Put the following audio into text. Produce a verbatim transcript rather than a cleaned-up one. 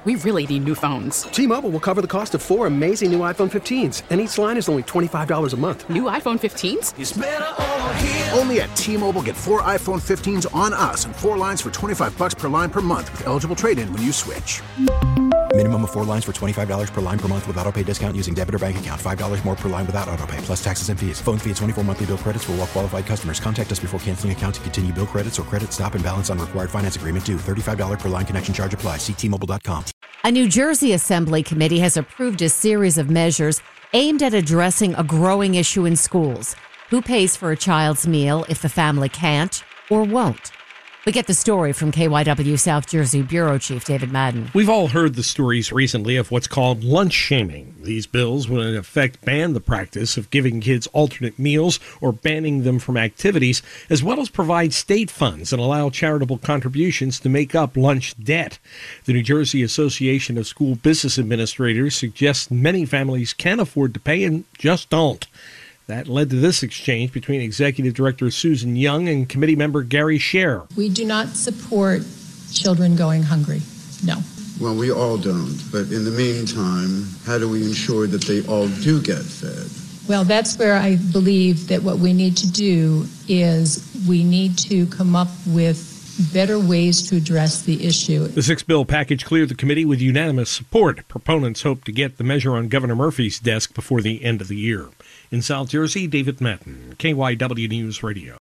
We really need new phones. T-Mobile will cover the cost of four amazing new iPhone fifteens, and each line is only twenty-five dollars a month. New iPhone fifteens? It's better over here. Only at T-Mobile, get four iPhone fifteens on us and four lines for twenty-five dollars per line per month with eligible trade-in when you switch. Minimum of four lines for twenty-five dollars per line per month with autopay discount using debit or bank account. five dollars more per line without autopay, plus taxes and fees. Phone fee at twenty-four monthly bill credits for well-qualified customers. Contact us before canceling account to continue bill credits or credit stop and balance on required finance agreement due. thirty-five dollars per line connection charge applies. See T Mobile dot com. A New Jersey Assembly committee has approved a series of measures aimed at addressing a growing issue in schools. Who pays for a child's meal if the family can't or won't? We get the story from K Y W South Jersey Bureau Chief David Madden. We've all heard the stories recently of what's called lunch shaming. These bills would in effect ban the practice of giving kids alternate meals or banning them from activities, as well as provide state funds and allow charitable contributions to make up lunch debt. The New Jersey Association of School Business Administrators suggests many families can afford to pay and just don't. That led to this exchange between Executive Director Susan Young and committee member Gary Scher. We do not support children going hungry. No. Well, we all don't. But in the meantime, how do we ensure that they all do get fed? Well, that's where I believe that what we need to do is we need to come up with better ways to address the issue. The six-bill package cleared the committee with unanimous support. Proponents hope to get the measure on Governor Murphy's desk before the end of the year. In South Jersey, David Madden, K Y W News Radio.